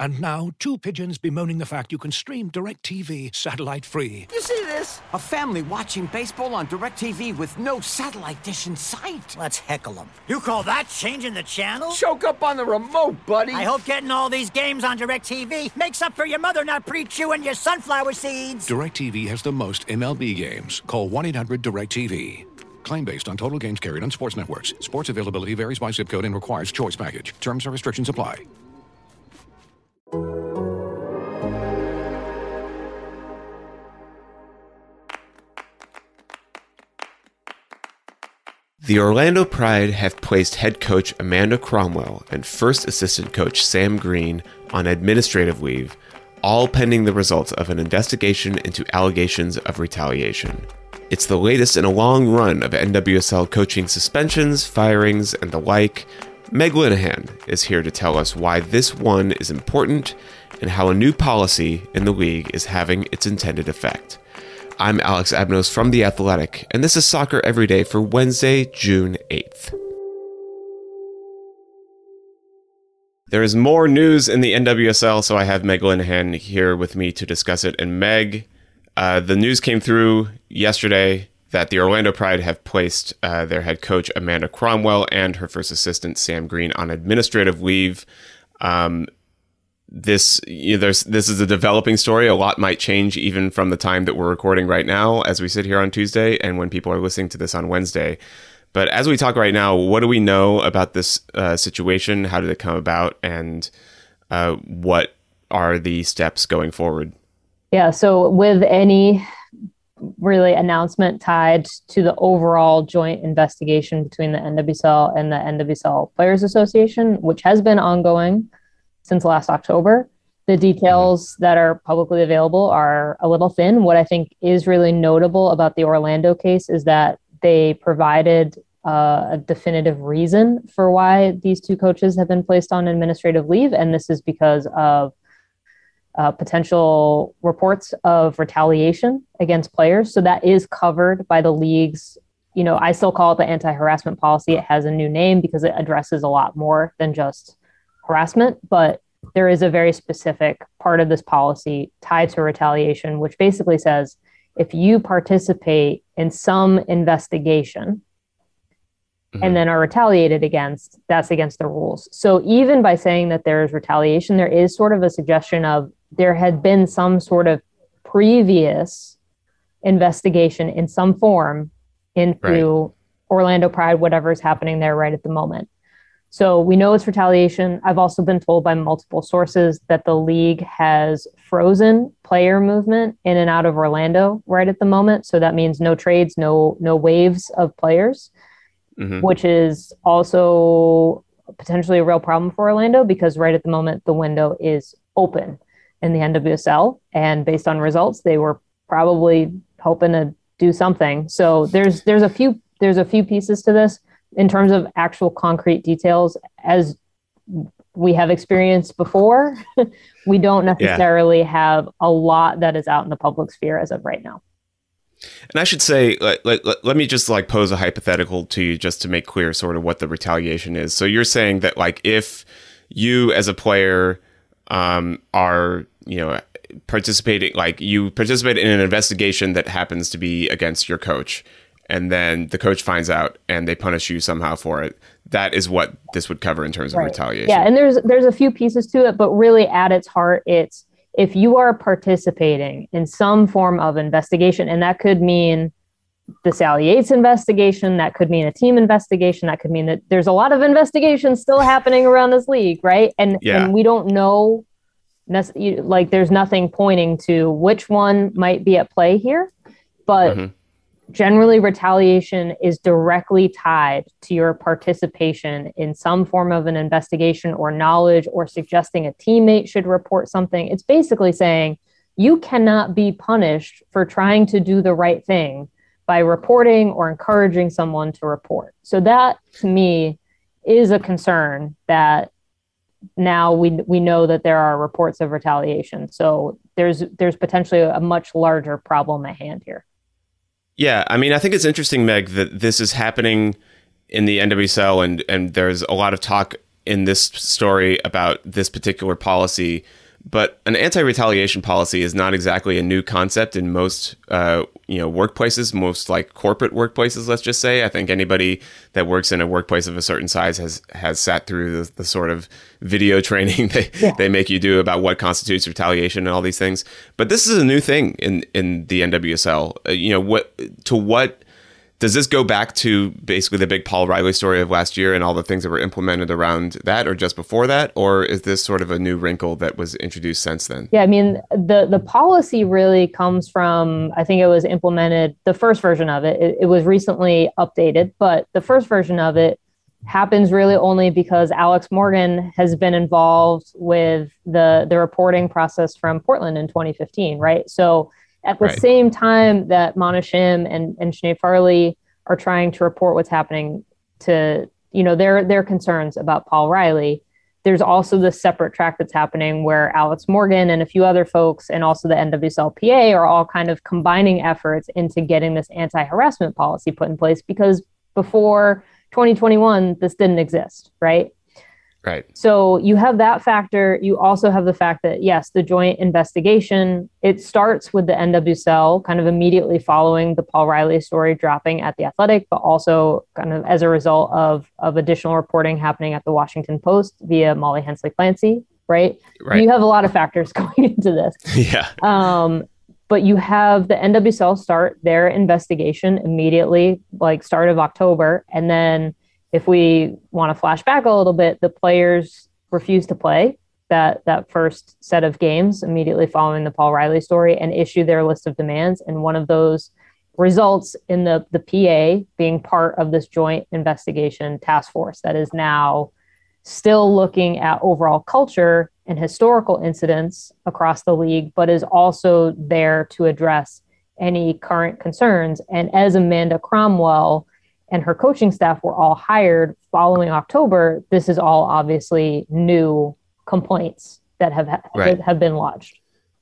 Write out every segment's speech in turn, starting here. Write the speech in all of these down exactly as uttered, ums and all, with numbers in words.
And now, two pigeons bemoaning the fact you can stream DirecTV satellite-free. You see this? A family watching baseball on DirecTV with no satellite dish in sight. Let's heckle them. You call that changing the channel? Choke up on the remote, buddy. I hope getting all these games on DirecTV makes up for your mother not pre-chewing your sunflower seeds. DirecTV has the most M L B games. Call one eight hundred direct T V. Claim based on total games carried on sports networks. Sports availability varies by zip code and requires choice package. Terms and restrictions apply. The Orlando Pride have placed head coach Amanda Cromwell and first assistant coach Sam Green on administrative leave, all pending the results of an investigation into allegations of retaliation. It's the latest in a long run of N W S L coaching suspensions, firings, and the like. Meg Linehan is here to tell us why this one is important and how a new policy in the league is having its intended effect. I'm Alex Abnos from The Athletic, and this is Soccer Every Day for Wednesday, June eighth. There is more news in the N W S L, so I have Meg Linehan here with me to discuss it. And Meg, uh, the news came through yesterday that the Orlando Pride have placed uh, their head coach Amanda Cromwell and her first assistant Sam Green on administrative leave. Um, This you know, there's this is a developing story. A lot might change even from the time that we're recording right now as we sit here on Tuesday and when people are listening to this on Wednesday. But as we talk right now, what do we know about this uh, situation? How did it come about? And uh, what are the steps going forward? Yeah, so with any really announcement tied to the overall joint investigation between the N W S L and the N W S L Players Association, which has been ongoing since last October. The details that are publicly available are a little thin. What I think is really notable about the Orlando case is that they provided uh, a definitive reason for why these two coaches have been placed on administrative leave. And this is because of uh, potential reports of retaliation against players. So that is covered by the league's, you know, I still call it the anti-harassment policy. It has a new name because it addresses a lot more than just harassment, but there is a very specific part of this policy tied to retaliation, which basically says if you participate in some investigation mm-hmm. and then are retaliated against, that's against the rules. So even by saying that there is retaliation, there is sort of a suggestion of there had been some sort of previous investigation in some form into right. Orlando Pride, whatever is happening there right at the moment. So we know it's retaliation. I've also been told by multiple sources that the league has frozen player movement in and out of Orlando right at the moment. So that means no trades, no no waves of players, mm-hmm. which is also potentially a real problem for Orlando because right at the moment the window is open in the N W S L. And based on results, they were probably hoping to do something. So there's there's a few there's a few pieces to this. In terms of actual concrete details, as we have experienced before, we don't necessarily yeah. have a lot that is out in the public sphere as of right now. And I should say, like, like, let me just like pose a hypothetical to you just to make clear sort of what the retaliation is. So you're saying that like if you as a player um, are, you know, participating, like you participate in an investigation that happens to be against your coach, and then the coach finds out and they punish you somehow for it. That is what this would cover in terms of right. retaliation. Yeah, and there's there's a few pieces to it, but really at its heart, it's if you are participating in some form of investigation, and that could mean the Sally Yates investigation, that could mean a team investigation, that could mean that there's a lot of investigations still happening around this league, right? And, yeah. and we don't know, like there's nothing pointing to which one might be at play here, but mm-hmm. generally, retaliation is directly tied to your participation in some form of an investigation or knowledge or suggesting a teammate should report something. It's basically saying you cannot be punished for trying to do the right thing by reporting or encouraging someone to report. So that, to me, is a concern that now we we know that there are reports of retaliation. So there's there's potentially a much larger problem at hand here. Yeah, I mean, I think it's interesting, Meg, that this is happening in the N W S L, and and there's a lot of talk in this story about this particular policy, but an anti-retaliation policy is not exactly a new concept in most, uh, you know, workplaces, most like corporate workplaces, let's just say. I think anybody that works in a workplace of a certain size has has sat through the, the sort of video training they, yeah. they make you do about what constitutes retaliation and all these things. But this is a new thing in, in the N W S L. Uh, you know, what to what does this go back to basically the big Paul Riley story of last year and all the things that were implemented around that, or just before that? Or is this sort of a new wrinkle that was introduced since then? Yeah, I mean, the, the policy really comes from, I think it was implemented, the first version of it, it, it was recently updated, but the first version of it happens really only because Alex Morgan has been involved with the, the reporting process from Portland in twenty fifteen, right? So at the right. same time that Mana Shim and, and Sinead Farley are trying to report what's happening to, you know, their their concerns about Paul Riley, there's also this separate track that's happening where Alex Morgan and a few other folks and also the N W S L P A are all kind of combining efforts into getting this anti-harassment policy put in place, because before twenty twenty-one, this didn't exist, right? Right. So you have that factor. You also have the fact that, yes, the joint investigation, it starts with the N W S L kind of immediately following the Paul Riley story dropping at The Athletic, but also kind of as a result of, of additional reporting happening at the Washington Post via Molly Hensley Clancy, right? Right. You have a lot of factors going into this. Yeah. Um, but you have the N W S L start their investigation immediately, like start of October, and then if we want to flash back a little bit, the players refused to play that that first set of games immediately following the Paul Riley story and issue their list of demands. And one of those results in the, the P A being part of this joint investigation task force that is now still looking at overall culture and historical incidents across the league, but is also there to address any current concerns. And as Amanda Cromwell and her coaching staff were all hired following October, this is all obviously new complaints that have right. have been lodged.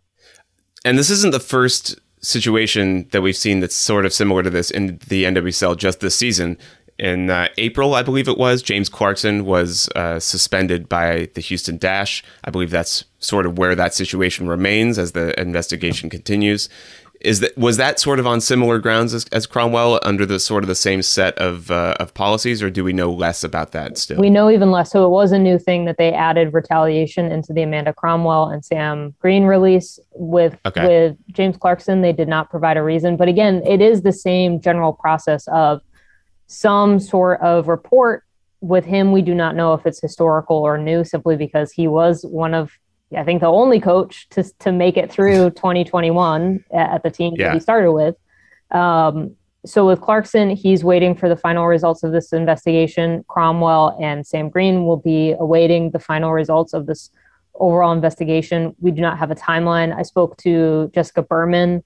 And this isn't the first situation that we've seen that's sort of similar to this in the N W S L just this season. In uh, April, I believe it was, James Clarkson was uh, suspended by the Houston Dash. I believe that's sort of where that situation remains as the investigation continues. Is that was that sort of on similar grounds as, as Cromwell, under the sort of the same set of uh, of policies, or do we know less about that still? We know even less. So it was a new thing that they added retaliation into the Amanda Cromwell and Sam Green release. With okay. with James Clarkson, they did not provide a reason. But again, it is the same general process of some sort of report. With him, we do not know if it's historical or new, simply because he was one of, I think, the only coach to to make it through twenty twenty-one at the team yeah. that he started with. Um, so with Clarkson, he's waiting for the final results of this investigation. Cromwell and Sam Green will be awaiting the final results of this overall investigation. We do not have a timeline. I spoke to Jessica Berman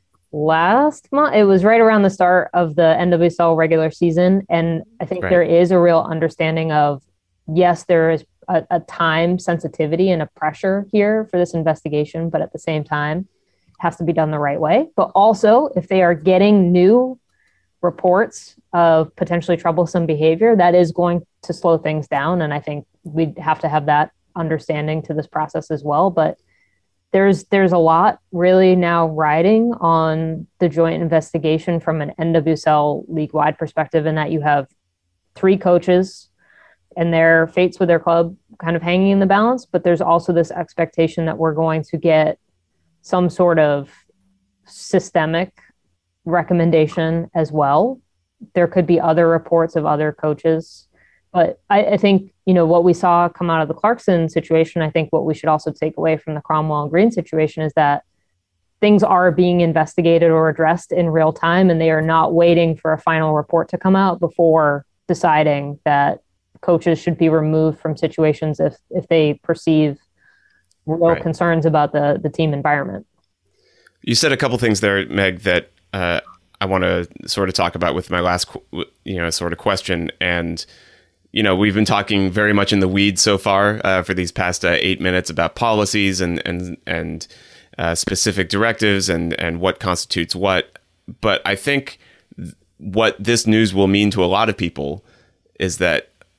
last month. It was right around the start of the N W S L regular season. And I think right. there is a real understanding of, yes, there is A, a time sensitivity and a pressure here for this investigation, but at the same time, it has to be done the right way. But also, if they are getting new reports of potentially troublesome behavior, that is going to slow things down. And I think we'd have to have that understanding to this process as well. But there's there's a lot really now riding on the joint investigation from an N W S L league-wide perspective, in that you have three coaches and their fates with their club kind of hanging in the balance. But there's also this expectation that we're going to get some sort of systemic recommendation as well. There could be other reports of other coaches. But I, I think, you know, what we saw come out of the Clarkson situation, I think what we should also take away from the Cromwell and Green situation is that things are being investigated or addressed in real time, and they are not waiting for a final report to come out before deciding that coaches should be removed from situations if if they perceive real right. concerns about the the team environment. You said a couple things there, Meg, that uh, I want to sort of talk about with my last, you know, sort of question. And, you know, we've been talking very much in the weeds so far uh, for these past uh, eight minutes about policies and and and uh, specific directives and and what constitutes what. But I think th- what this news will mean to a lot of people is that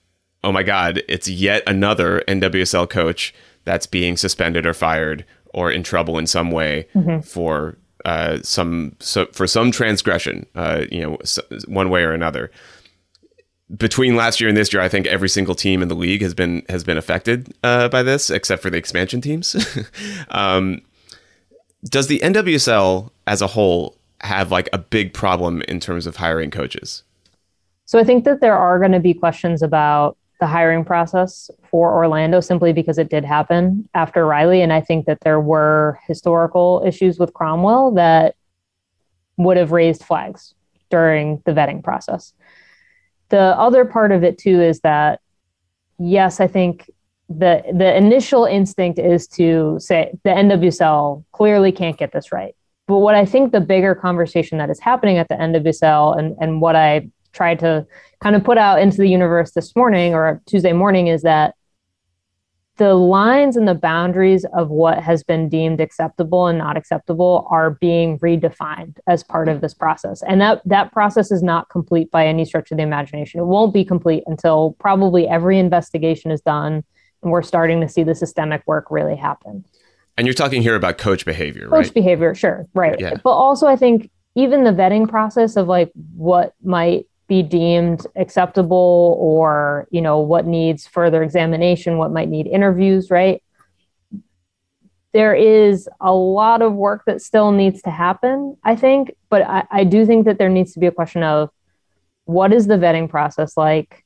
oh my God, it's yet another N W S L coach that's being suspended or fired or in trouble in some way mm-hmm. for uh, some so, for some transgression, uh, you know, so, one way or another. Between last year and this year, I think every single team in the league has been has been affected uh, by this, except for the expansion teams. um, does the N W S L as a whole have like a big problem in terms of hiring coaches? So I think that there are going to be questions about the hiring process for Orlando simply because it did happen after Riley. And I think that there were historical issues with Cromwell that would have raised flags during the vetting process. The other part of it too is that, yes, I think the the initial instinct is to say the N W S L clearly can't get this right. But what I think the bigger conversation that is happening at the N W S L and, and what I tried to kind of put out into the universe this morning or Tuesday morning is that the lines and the boundaries of what has been deemed acceptable and not acceptable are being redefined as part of this process. And that that process is not complete by any stretch of the imagination. It won't be complete until probably every investigation is done and we're starting to see the systemic work really happen. And you're talking here about coach behavior, right? Coach behavior, sure, right. Yeah. But also I think even the vetting process of like what might be deemed acceptable or, you know, what needs further examination, what might need interviews, right? There is a lot of work that still needs to happen, I think, but I, I do think that there needs to be a question of what is the vetting process like?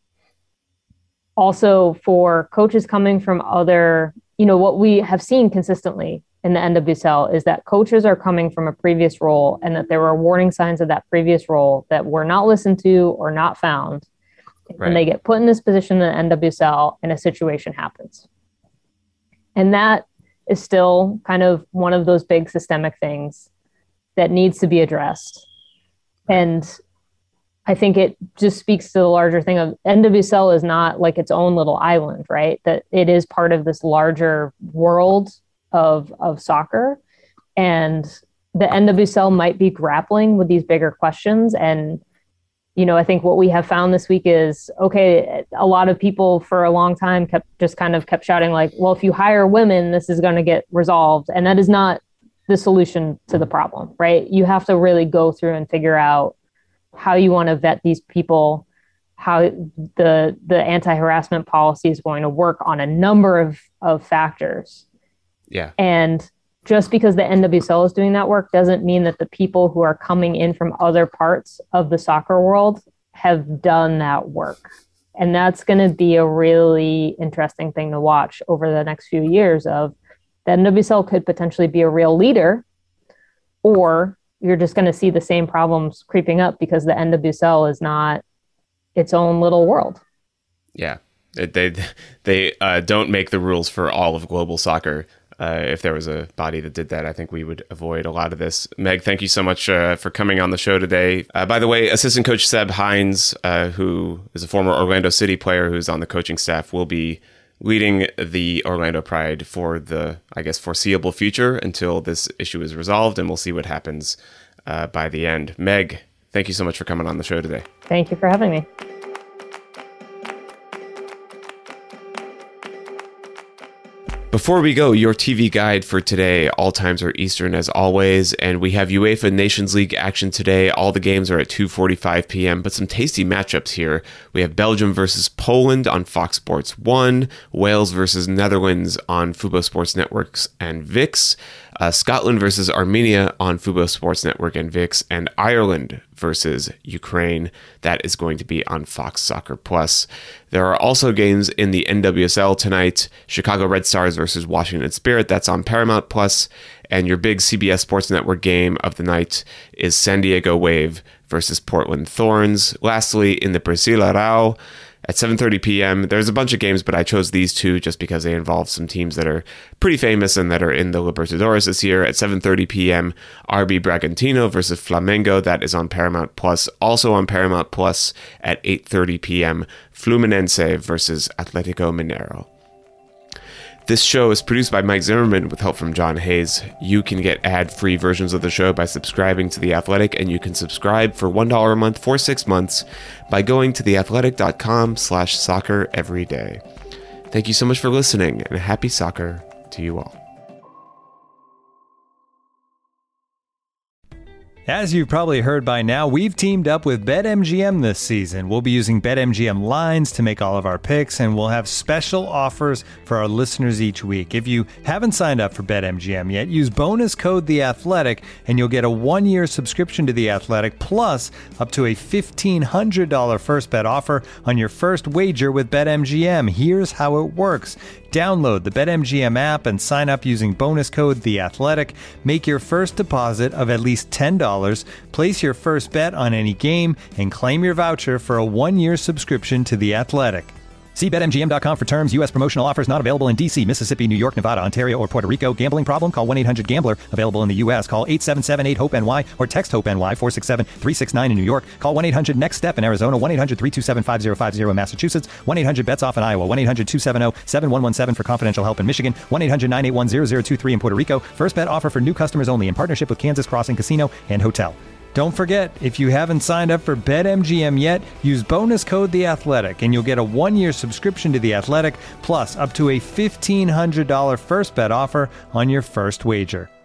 Also for coaches coming from other, you know, what we have seen consistently in the N W S L is that coaches are coming from a previous role and that there were warning signs of that previous role that were not listened to or not found. Right. And they get put in this position in the N W S L and a situation happens. And that is still kind of one of those big systemic things that needs to be addressed. And I think it just speaks to the larger thing of N W S L is not like its own little island, right? That it is part of this larger world of of soccer, and the N W S L might be grappling with these bigger questions. And you know, I think what we have found this week is, okay, a lot of people for a long time kept just kind of kept shouting like, well, if you hire women, this is going to get resolved, and that is not the solution to the problem, right? You have to really go through and figure out how you want to vet these people, how the the anti-harassment policy is going to work on a number of of factors. Yeah. And just because the N W S L is doing that work doesn't mean that the people who are coming in from other parts of the soccer world have done that work. And that's going to be a really interesting thing to watch over the next few years of the N W S L could potentially be a real leader, or you're just going to see the same problems creeping up because the N W S L is not its own little world. Yeah. They, they uh, don't make the rules for all of global soccer. Uh, if there was a body that did that, I think we would avoid a lot of this. Meg, thank you so much uh, for coming on the show today. Uh, by the way, assistant coach Seb Hines, uh, who is a former Orlando City player who's on the coaching staff, will be leading the Orlando Pride for the, I guess, foreseeable future until this issue is resolved, and we'll see what happens uh, by the end. Meg, thank you so much for coming on the show today. Thank you for having me. Before we go, your T V guide for today. All times are Eastern as always, and we have UEFA Nations League action today. All the games are at two forty-five p.m., but some tasty matchups here. We have Belgium versus Poland on Fox Sports one, Wales versus Netherlands on Fubo Sports Networks and V I X, uh, Scotland versus Armenia on Fubo Sports Network and V I X, and Ireland versus Ukraine. That is going to be on Fox Soccer Plus. There are also games in the N W S L tonight. Chicago Red Stars versus Washington Spirit. That's on Paramount Plus. And your big C B S Sports Network game of the night is San Diego Wave versus Portland Thorns. Lastly, in the Brasileirão at seven thirty p.m. There's a bunch of games, but I chose these two just because they involve some teams that are pretty famous and that are in the Libertadores this year. At seven thirty p.m., R B Bragantino versus Flamengo. That is on Paramount Plus. Also on Paramount Plus at eight thirty p.m., Fluminense versus Atletico Mineiro. This show is produced by Mike Zimmerman with help from John Hayes. You can get ad-free versions of the show by subscribing to The Athletic, and you can subscribe for one dollar a month for six months by going to theathletic.com slash soccer every day. Thank you so much for listening, and happy soccer to you all. As you've probably heard by now, we've teamed up with BetMGM this season. We'll be using BetMGM lines to make all of our picks, and we'll have special offers for our listeners each week. If you haven't signed up for BetMGM yet, use bonus code The Athletic, and you'll get a one-year subscription to The Athletic, plus up to a fifteen hundred dollars first bet offer on your first wager with BetMGM. Here's how it works. Download the BetMGM app and sign up using bonus code The Athletic. Make your first deposit of at least ten dollars, place your first bet on any game, and claim your voucher for a one-year subscription to The Athletic. See Bet M G M dot com for terms. U S promotional offers not available in D C, Mississippi, New York, Nevada, Ontario, or Puerto Rico. Gambling problem? Call one eight hundred gambler. Available in the U S. Call eight seven seven eight hope N Y or text HOPE-NY four six seven three six nine in New York. Call one eight hundred next step in Arizona. one eight hundred three two seven five zero five zero in Massachusetts. one eight hundred bets off in Iowa. one eight hundred two seven zero seven one one seven for confidential help in Michigan. one eight hundred nine eight one zero zero two three in Puerto Rico. First bet offer for new customers only in partnership with Kansas Crossing Casino and Hotel. Don't forget, if you haven't signed up for BetMGM yet, use bonus code The Athletic, and you'll get a one-year subscription to The Athletic, plus up to a fifteen hundred dollars first bet offer on your first wager.